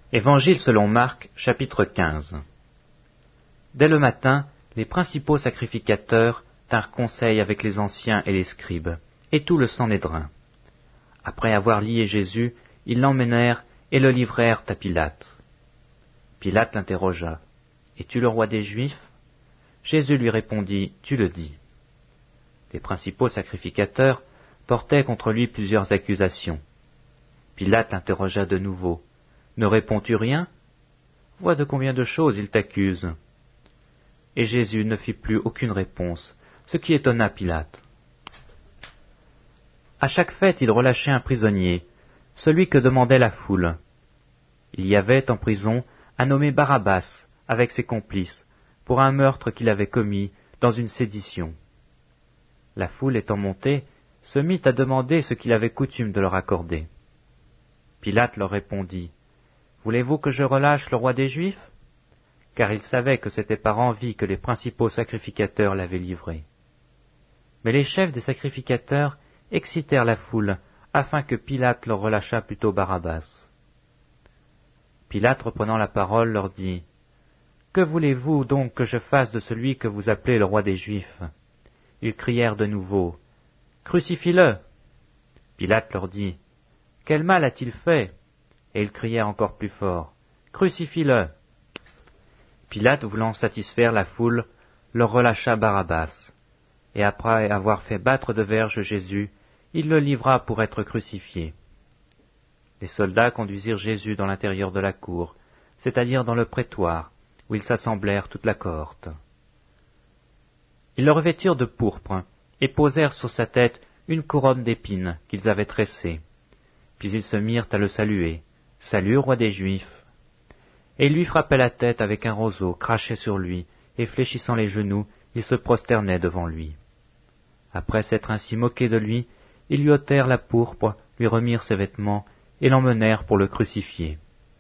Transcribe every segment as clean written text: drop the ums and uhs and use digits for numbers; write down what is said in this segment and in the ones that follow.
Évangile selon Marc, chapitre 15. Dès le matin, les principaux sacrificateurs tinrent conseil avec les anciens et les scribes, et tout le Sanhédrin. Après avoir lié Jésus, ils l'emmenèrent et le livrèrent à Pilate. Pilate l'interrogea. « Es-tu le roi des Juifs ?» Jésus lui répondit, « Tu le dis. » Les principaux sacrificateurs portaient contre lui plusieurs accusations. Pilate l'interrogea de nouveau. « Ne réponds-tu rien ? Vois de combien de choses il t'accuse. » Et Jésus ne fit plus aucune réponse, ce qui étonna Pilate. À chaque fête, il relâchait un prisonnier, celui que demandait la foule. Il y avait en prison un nommé Barabbas, avec ses complices, pour un meurtre qu'il avait commis dans une sédition. La foule étant montée, se mit à demander ce qu'il avait coutume de leur accorder. Pilate leur répondit, « Voulez-vous que je relâche le roi des Juifs ?» Car il savait que c'était par envie que les principaux sacrificateurs l'avaient livré. Mais les chefs des sacrificateurs excitèrent la foule, afin que Pilate leur relâchât plutôt Barabbas. Pilate, reprenant la parole, leur dit, « Que voulez-vous donc que je fasse de celui que vous appelez le roi des Juifs ?» Ils crièrent de nouveau, « Crucifie-le !» Pilate leur dit, « Quel mal a-t-il fait ?» Et ils crièrent encore plus fort, « Crucifie-le !» Pilate, voulant satisfaire la foule, leur relâcha Barabbas, et après avoir fait battre de verges Jésus, il le livra pour être crucifié. Les soldats conduisirent Jésus dans l'intérieur de la cour, c'est-à-dire dans le prétoire, où ils s'assemblèrent toute la cohorte. Ils le revêtirent de pourpre, et posèrent sur sa tête une couronne d'épines qu'ils avaient tressée. Puis ils se mirent à le saluer. « Salut, roi des Juifs !» Et ils lui frappaient la tête avec un roseau, crachaient sur lui, et fléchissant les genoux, ils se prosternaient devant lui. Après s'être ainsi moqués de lui, ils lui ôtèrent la pourpre, lui remirent ses vêtements, et l'emmenèrent pour le crucifier.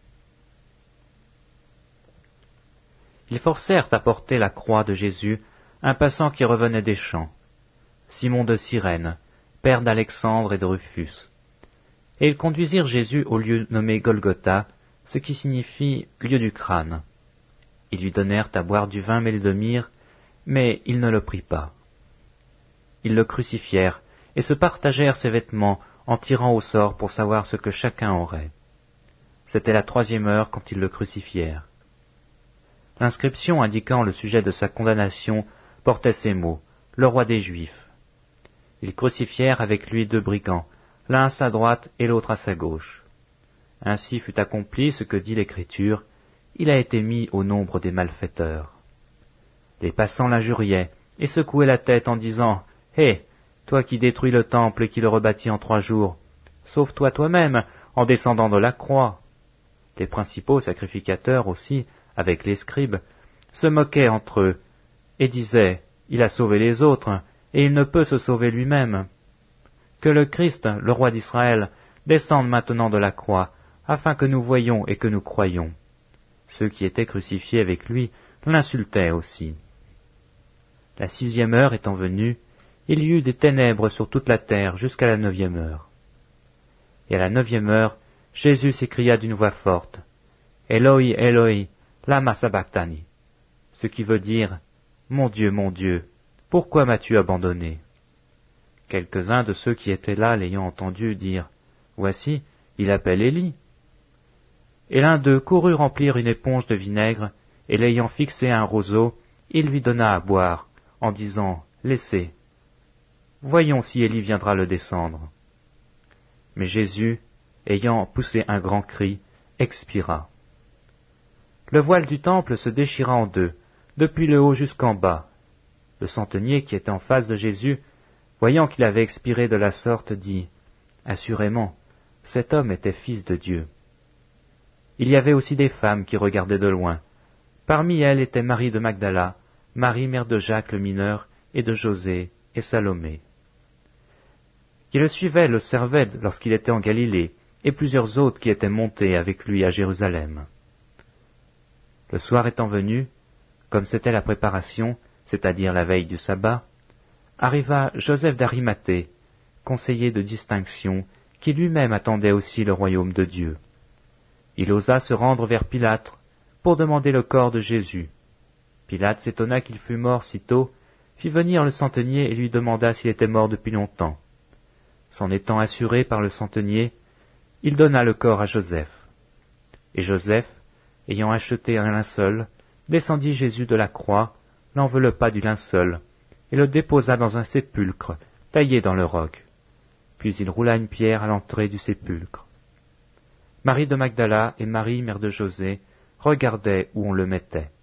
Ils forcèrent à porter la croix de Jésus un passant qui revenait des champs, Simon de Cyrène, père d'Alexandre et de Rufus. Et ils conduisirent Jésus au lieu nommé Golgotha, ce qui signifie lieu du crâne. Ils lui donnèrent à boire du vin mêlé de myrrhe, mais il ne le prit pas. Ils le crucifièrent et se partagèrent ses vêtements en tirant au sort pour savoir ce que chacun aurait. C'était la 3e heure quand ils le crucifièrent. L'inscription indiquant le sujet de sa condamnation portait ces mots, « Le roi des Juifs ». Ils crucifièrent avec lui 2 brigands, l'un à sa droite et l'autre à sa gauche. Ainsi fut accompli ce que dit l'Écriture, il a été mis au nombre des malfaiteurs. Les passants l'injuriaient et secouaient la tête en disant, « Hé, toi qui détruis le temple et qui le rebâtis en 3 jours, sauve-toi toi-même en descendant de la croix. » Les principaux sacrificateurs aussi, avec les scribes, se moquaient entre eux et disaient, « Il a sauvé les autres, et il ne peut se sauver lui-même. » Que le Christ, le roi d'Israël, descende maintenant de la croix, afin que nous voyions et que nous croyions. Ceux qui étaient crucifiés avec lui l'insultaient aussi. La 6e heure étant venue, il y eut des ténèbres sur toute la terre jusqu'à la 9e heure. Et à la 9e heure, Jésus s'écria d'une voix forte, « Eloi, Eloi, lama sabachthani » ce qui veut dire, « Mon Dieu, pourquoi m'as-tu abandonné ?» Quelques-uns de ceux qui étaient là l'ayant entendu dirent, « Voici, il appelle Élie. » Et l'un d'eux courut remplir une éponge de vinaigre, et l'ayant fixé à un roseau, il lui donna à boire, en disant, « Laissez. Voyons si Élie viendra le descendre. » Mais Jésus, ayant poussé un grand cri, expira. Le voile du temple se déchira en 2, depuis le haut jusqu'en bas. Le centenier qui était en face de Jésus, voyant qu'il avait expiré de la sorte, dit, « Assurément, cet homme était fils de Dieu. » Il y avait aussi des femmes qui regardaient de loin. Parmi elles était Marie de Magdala, Marie mère de Jacques le mineur, et de José, et Salomé. Qui le suivaient le servaient lorsqu'il était en Galilée, et plusieurs autres qui étaient montés avec lui à Jérusalem. Le soir étant venu, comme c'était la préparation, c'est-à-dire la veille du sabbat, arriva Joseph d'Arimathée, conseiller de distinction, qui lui-même attendait aussi le royaume de Dieu. Il osa se rendre vers Pilate pour demander le corps de Jésus. Pilate s'étonna qu'il fût mort si tôt, fit venir le centenier et lui demanda s'il était mort depuis longtemps. S'en étant assuré par le centenier, il donna le corps à Joseph. Et Joseph, ayant acheté un linceul, descendit Jésus de la croix, l'enveloppa du linceul, et le déposa dans un sépulcre taillé dans le roc. Puis il roula une pierre à l'entrée du sépulcre. Marie de Magdala et Marie, mère de José, regardaient où on le mettait.